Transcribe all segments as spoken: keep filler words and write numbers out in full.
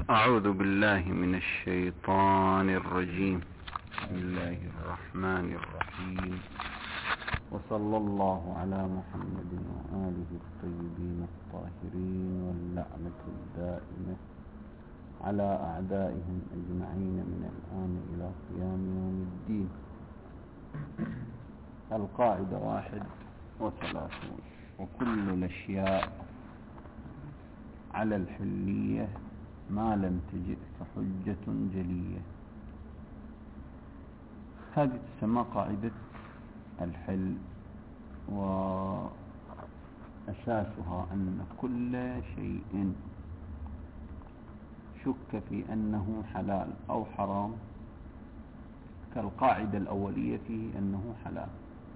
أعوذ بالله من الشيطان الرجيم. بسم الله الرحمن الرحيم، وصلى الله على محمد وآله الطيبين الطاهرين، واللعنة الدائمة على أعدائهم أجمعين من الآن إلى قيام يوم الدين. القاعدة واحد وثلاثون: وكل الأشياء على الحلية ما لم تجد فحجة جلية. هذه تسمى قاعدة الحل، وأساسها أن كل شيء شك في أنه حلال أو حرام، كالقاعدة الأولية فيه أنه حلال،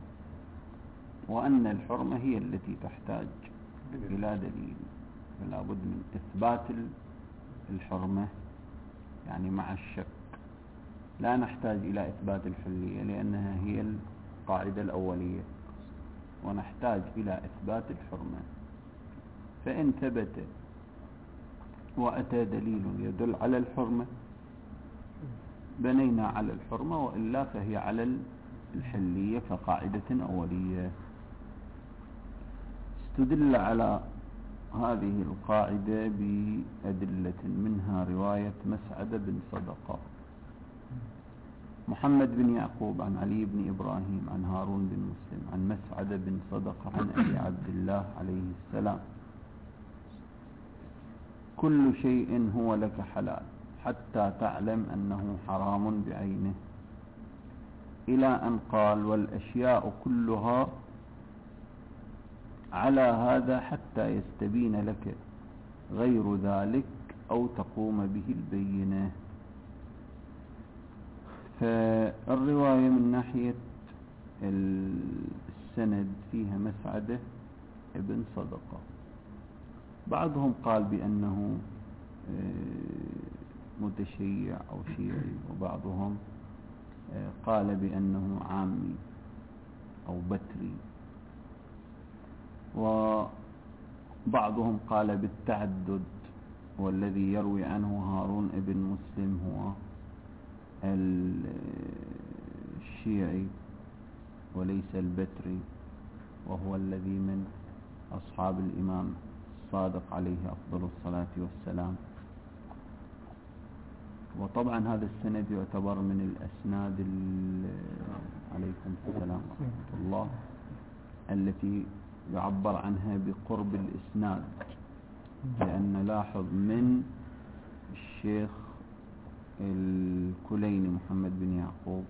وأن الحرمة هي التي تحتاج إلى دليل، فلا بد من إثبات الحرمة، يعني مع الشك. لا نحتاج إلى إثبات الحلية لأنها هي القاعدة الأولية، ونحتاج إلى إثبات الحرمة. فإن ثبت وأتى دليل يدل على الحرمة بنينا على الحرمة، وإلا فهي على الحلية كقاعدة أولية. استدل على هذه القاعدة بأدلة، منها رواية مسعد بن صدقة محمد بن يعقوب عن علي بن إبراهيم عن هارون بن مسلم عن مسعد بن صدقة عن أبي عبد الله عليه السلام: كل شيء هو لك حلال حتى تعلم أنه حرام بعينه، إلى أن قال: والأشياء كلها على هذا حتى يستبين لك غير ذلك أو تقوم به البينة. فالرواية من ناحية السند فيها مسعدة ابن صدقة. بعضهم قال بأنه متشيع أو شيعي، وبعضهم قال بأنه عامي أو بتري، وبعضهم قال بالتعدد، والذي يروي عنه هارون ابن مسلم هو الشيعي وليس البتري، وهو الذي من أصحاب الإمام الصادق عليه أفضل الصلاة والسلام. وطبعا هذا السند يعتبر من الأسناد عليكم السلام ورحمة الله التي يعبر عنها بقرب الإسناد، لأن لاحظ من الشيخ الكليني محمد بن يعقوب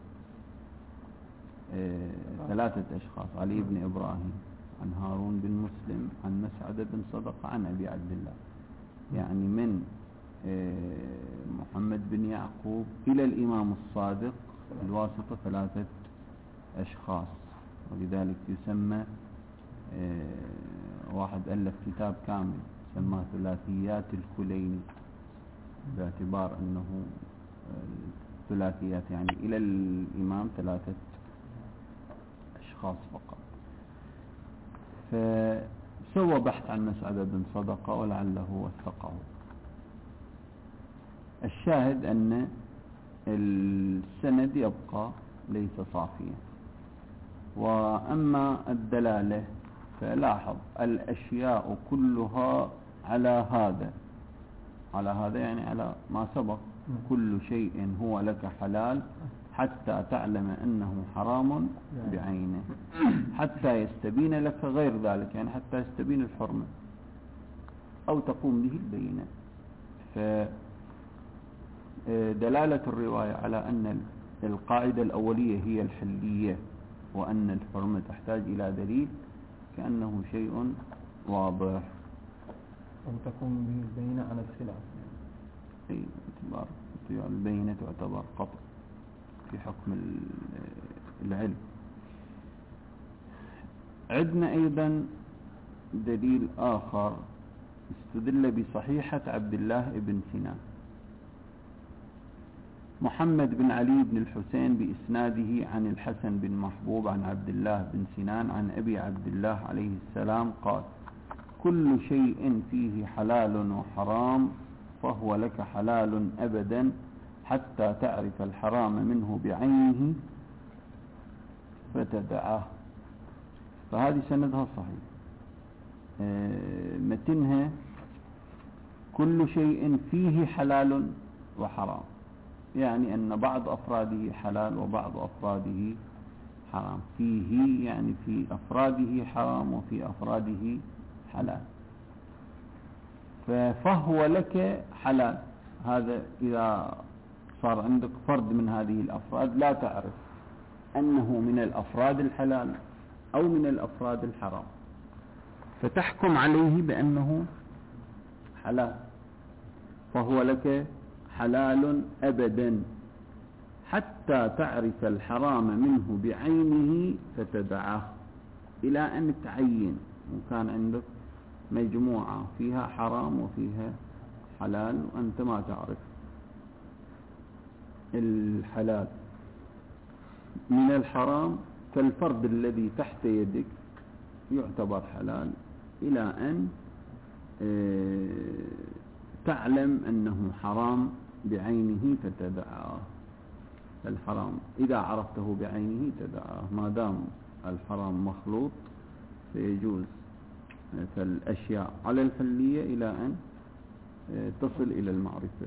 آه ثلاثة أشخاص: علي بن إبراهيم عن هارون بن مسلم عن مسعد بن صدقة عن أبي عبد الله، يعني من آه محمد بن يعقوب إلى الإمام الصادق الواسطة ثلاثة أشخاص، ولذلك يسمى آه واحد ألف كتاب كامل سماه ثلاثيات الكليني، باعتبار أنه ثلاثيات يعني إلى الإمام ثلاثة أشخاص فقط. فسوى بحث عن مسعد بن صدقة ولعله وثقه. الشاهد أن السند يبقى ليس صافيا. وأما الدلالة فلاحظ: الأشياء كلها على هذا، على هذا يعني على ما سبق، كل شيء هو لك حلال حتى تعلم أنه حرام بعينه، حتى يستبين لك غير ذلك، يعني حتى يستبين الحرمة أو تقوم به البينة. فدلالة الرواية على أن القاعدة الأولية هي الحلية، وأن الحرمة تحتاج إلى دليل، كأنه شيء واضح. أو تقوم به البينة على الخلاف، أي اعتبار البينة تعتبر قطع في حكم العلم. عندنا أيضا دليل آخر، استدل بصحيحة عبد الله بن سنان محمد بن علي بن الحسين بإسناده عن الحسن بن محبوب عن عبد الله بن سنان عن أبي عبد الله عليه السلام قال: كل شيء فيه حلال وحرام فهو لك حلال أبدا حتى تعرف الحرام منه بعينه فتدعه. فهذه سندها صحيح. متنها كل شيء فيه حلال وحرام، يعني أن بعض أفراده حلال وبعض أفراده حرام. فيه يعني في أفراده حرام وفي أفراده حلال. فهو لك حلال، هذا إذا صار عندك فرد من هذه الأفراد لا تعرف أنه من الأفراد الحلال أو من الأفراد الحرام، فتحكم عليه بأنه حلال. فهو لك حلال أبدا حتى تعرف الحرام منه بعينه فتدعه، إلى أن تعين. وكان عندك مجموعة فيها حرام وفيها حلال وأنت ما تعرف الحلال من الحرام، فالفرد الذي تحت يدك يعتبر حلال إلى أن تعلم أنه حرام بعينه فتدعاه. الحرام إذا عرفته بعينه تدعاه، ما دام الحرام مخلوط فيجوز فالأشياء على الحلية إلى أن تصل إلى المعرفة.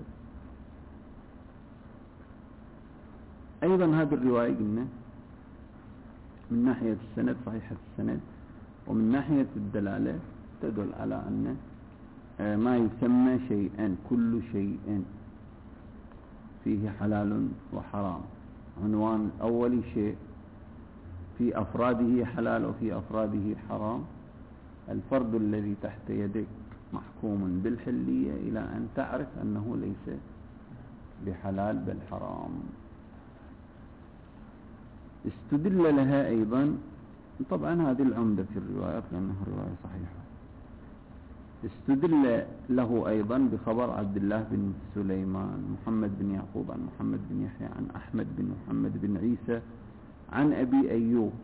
أيضا هذه الرواية قلنا من ناحية السند صحيحة السند، ومن ناحية الدلالة تدل على أن ما يسمى شيئا كل شيء فيه حلال وحرام. عنوان أول شيء في أفراده حلال وفي أفراده حرام. الفرد الذي تحت يدك محكوم بالحلية إلى أن تعرف أنه ليس بحلال بل حرام. استدل لها أيضا، طبعا هذه العمدة في الروايات لأنها رواية صحيحة، استدل له أيضا بخبر عبد الله بن سليمان محمد بن يعقوب عن محمد بن يحيى عن أحمد بن محمد بن عيسى عن أبي أيوب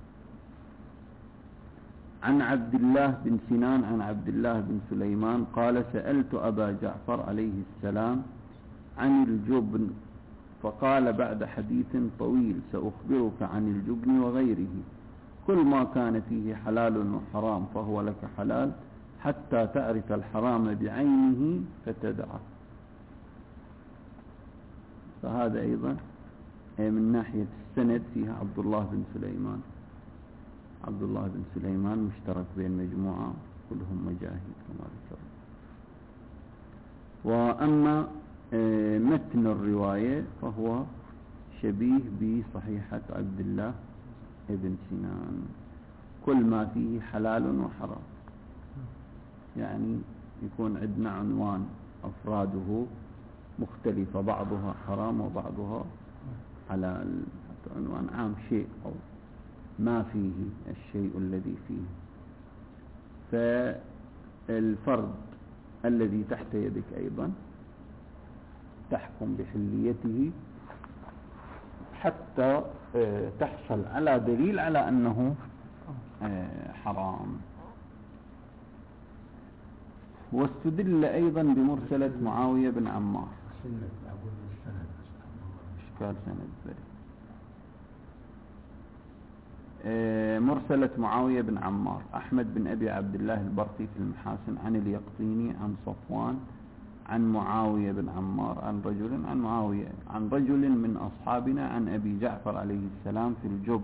عن عبد الله بن سنان عن عبد الله بن سليمان قال سألت أبا جعفر عليه السلام عن الجبن فقال بعد حديث طويل سأخبرك عن الجبن وغيره، كل ما كان فيه حلال وحرام فهو لك حلال حتى تعرف الحرام بعينه فتدعه. فهذا أيضا من ناحية السند فيها عبد الله بن سليمان. عبد الله بن سليمان مشترك بين مجموعة كلهم مجاهد كما ذكر. وأما متن الرواية فهو شبيه بصحيحة عبد الله بن سنان، كل ما فيه حلال وحرام، يعني يكون عندنا عنوان أفراده مختلفة بعضها حرام وبعضها حلال، عنوان عام شيء أو ما فيه الشيء الذي فيه. فالفرد الذي تحت يدك أيضا تحكم بحليته حتى تحصل على دليل على أنه حرام. واستدل أيضا بمرسلة معاوية بن عمار. إشكال سند بري. مرسلة معاوية بن عمار أحمد بن أبي عبد الله البرقي في المحاسن عن اليقطيني عن صفوان عن معاوية بن عمار عن رجل عن معاوية عن رجل من أصحابنا عن أبي جعفر عليه السلام في الجب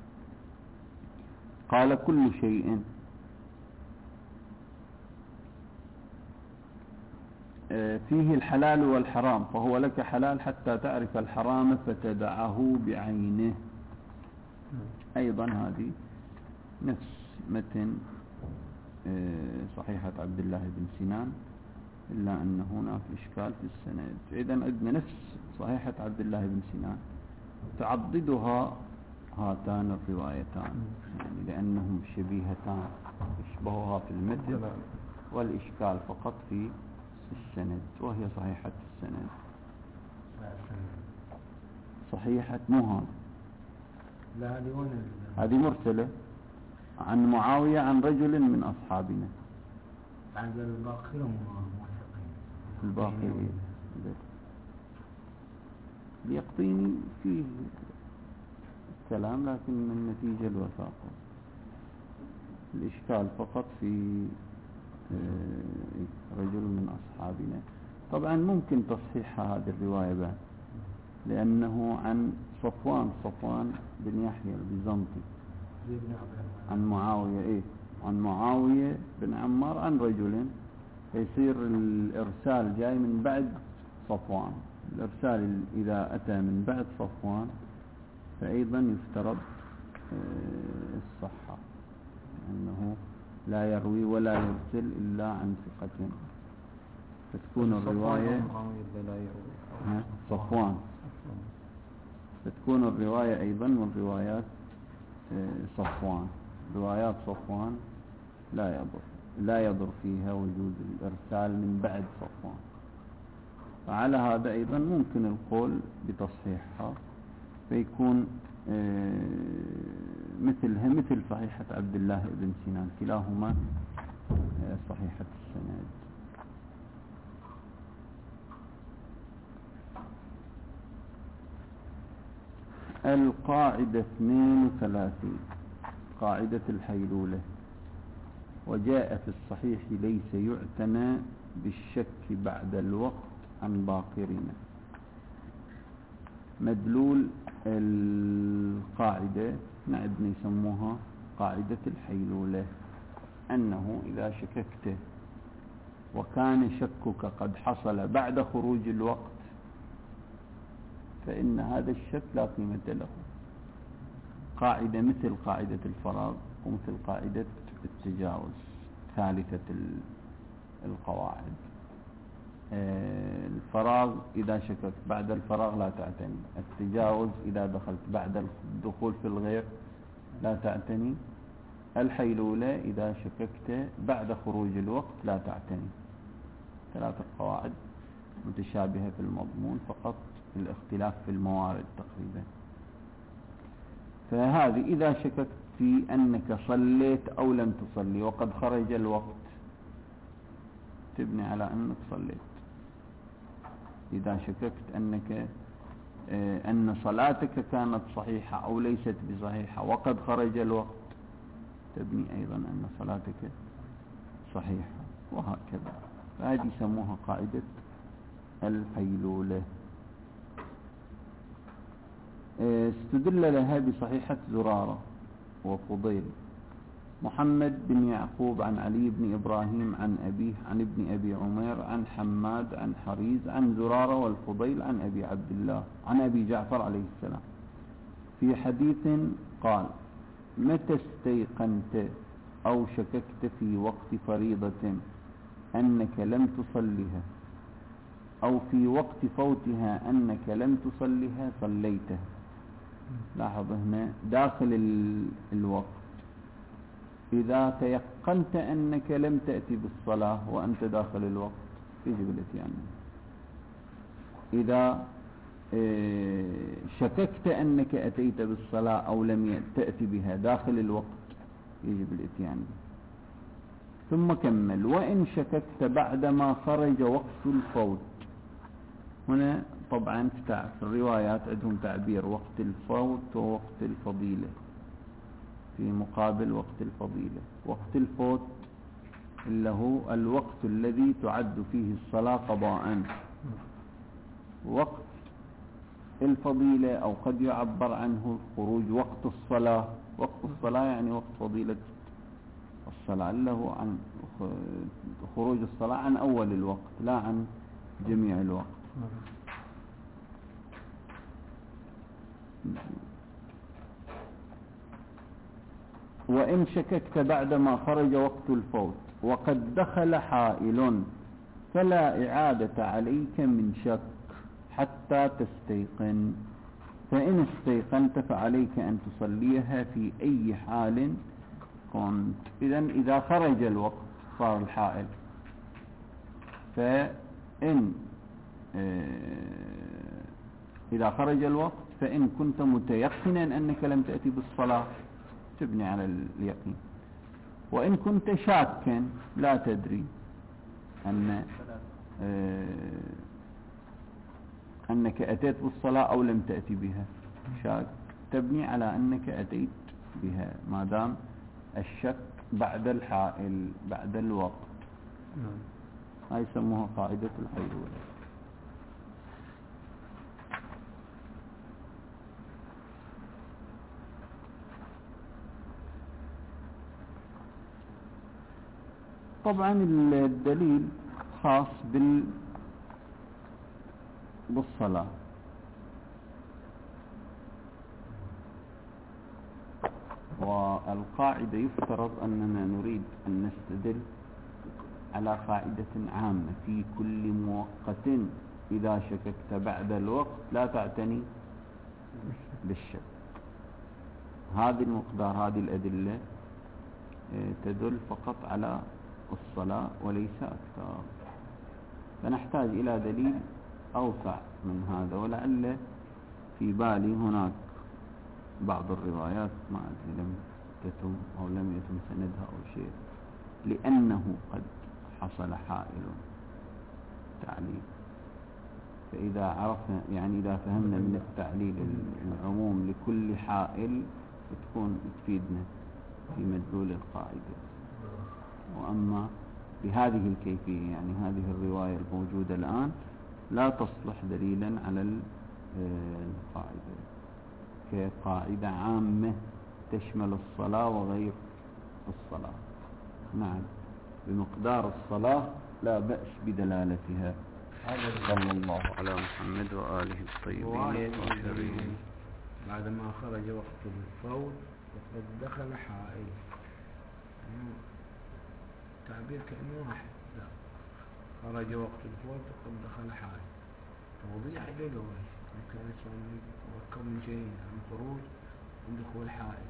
قال كل شيء فيه الحلال والحرام فهو لك حلال حتى تعرف الحرام فتدعه بعينه. أيضا هذه نفس متن صحيحة عبد الله بن سنان، إلا أن هناك إشكال في السند. إذا عندنا نفس صحيحة عبد الله بن سنان تعضدها هاتان الروايتان، يعني لأنهم شبيهتان يشبهها في المتن والإشكال فقط في السند، وهي صحيحة السند صحيحة مهان. لا هذه وين؟ هذه مرسلة عن معاوية عن رجل من أصحابنا. بعد الباقيهم موثقين. الباقي اليقطيني فيه كلام لكن النتيجة الوثاقة. الإشكال فقط في رجل من أصحابنا. طبعا ممكن تصحيح هذه الرواية بعد، لأنه عن صفوان صفوان بن يحيى البيزنطي عن معاوية إيه عن معاوية بن عمار عن رجل، يصير الإرسال جاي من بعد صفوان. الإرسال إذا أتى من بعد صفوان فأيضا يفترض الصحة، أنه لا يروي ولا يرسل إلا عن ثقة، فتكون الرواية صفوان فتكون الرواية أيضا من روايات صفوان. روايات صفوان لا يضر لا يضر فيها وجود الإرسال من بعد صفوان. فعلى هذا أيضا ممكن القول بتصحيحها، فيكون مثلها مثل صحيحة عبد الله بن سنان، كلاهما صحيحة السند. القاعدة اثنين وثلاثين قاعدة الحيلولة. وجاء في الصحيح ليس يعتنى بالشك بعد الوقت عن باقرنا. مدلول القاعدة نعدنا يسموها قاعدة الحيلولة، أنه إذا شككت وكان شكك قد حصل بعد خروج الوقت فإن هذا الشك لا قيمة له. قاعدة مثل قاعدة الفراغ ومثل قاعدة التجاوز، ثالثة القواعد. الفراغ إذا شككت بعد الفراغ لا تعتني، التجاوز إذا دخلت بعد الدخول في الغير لا تعتني، الحيلولة إذا شككت بعد خروج الوقت لا تعتني. ثلاثة قواعد متشابهة في المضمون، فقط الاختلاف في الموارد تقريبا. فهذه إذا شككت في أنك صليت أو لم تصلي وقد خرج الوقت تبني على أنك صليت. إذا شككت أنك أن صلاتك كانت صحيحة أو ليست بصحيحة وقد خرج الوقت تبني أيضا أن صلاتك صحيحة، وهكذا. فهذه يسموها قاعدة الحيلولة. استدل لها بصحيحة زرارة وفضيل. محمد بن يعقوب عن علي بن إبراهيم عن أبيه عن ابن أبي عمير عن حماد عن حريز عن زرارة والفضيل عن أبي عبد الله عن أبي جعفر عليه السلام في حديث قال: متى استيقنت أو شككت في وقت فريضة أنك لم تصلها أو في وقت فوتها أنك لم تصلها صليتها. لاحظ هنا داخل الوقت، إذا تيقنت أنك لم تأتي بالصلاة وأنت داخل الوقت يجب الاتيان. إذا شككت أنك أتيت بالصلاة أو لم تأتي بها داخل الوقت يجب الاتيان. ثم كمل: وإن شككت بعدما خرج وقت الفوت. هنا طبعا في الروايات عندهم تعبير وقت الفوت ووقت الفضيلة في مقابل وقت الفضيلة. وقت الفوت اللي هو الوقت الذي تعد فيه الصلاة قضاء. وقت الفضيلة أو قد يعبر عنه الخروج وقت الصلاة. وقت الصلاة يعني وقت فضيلة الصلاة، اللي هو عن خروج الصلاة عن أول الوقت لا عن جميع الوقت. وإن شككت بعدما خرج وقت الفوت وقد دخل حائل فلا إعادة عليك من شك حتى تستيقن، فإن استيقنت فعليك أن تصليها في أي حال كنت. إذن إذا خرج الوقت صار الحائل، فإن إذا خرج الوقت فإن كنت متيقنا أنك لم تأتي بالصلاة تبني على اليقين، وإن كنت شاكا لا تدري أن أنك أتيت بالصلاة أو لم تأتي بها، شك تبني على أنك أتيت بها ما دام الشك بعد الحائل بعد الوقت. هاي يسموها قاعدة الحيلولة. طبعا الدليل خاص بال بالصلاة، والقاعدة يفترض أننا نريد أن نستدل على قاعدة عامة في كل موقت إذا شككت بعد الوقت لا تعتني بالشك. هذه المقدار هذه الأدلة تدل فقط على الصلاة وليس أكثر، فنحتاج إلى دليل أوسع من هذا. ولعل في بالي هناك بعض الروايات ما أدري لم تتم أو لم يتم سندها أو شيء، لأنه قد حصل حائل تعليل. فإذا عرفنا يعني إذا فهمنا من التعليل العموم لكل حائل تكون تفيدنا في مدلول القاعدة. وأما بهذه الكيفية يعني هذه الرواية الموجودة الآن لا تصلح دليلا على القاعدة كقاعدة عامة تشمل الصلاة وغير الصلاة. نعم، بمقدار الصلاة لا بأس بدلالتها. صلى الله على محمد وآله الطيبين الطاهرين. بعدما خرج وقت الفوت وقد دخل حائل، تعبير كأنه واحد. لا، خرج وقت الفوت وقد دخل حائل، توضيح للوجه كانت مركب من شيء عن خروج ودخول حائل.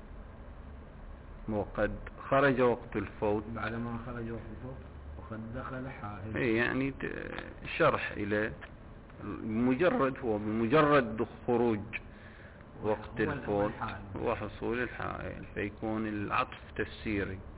وقد خرج وقت الفوت بعدما خرج وقت الفوت وقد دخل حائل، اي يعني شرح إلى مجرد هو بمجرد خروج وقت الفوت وحصول الحائل، فيكون العطف تفسيري.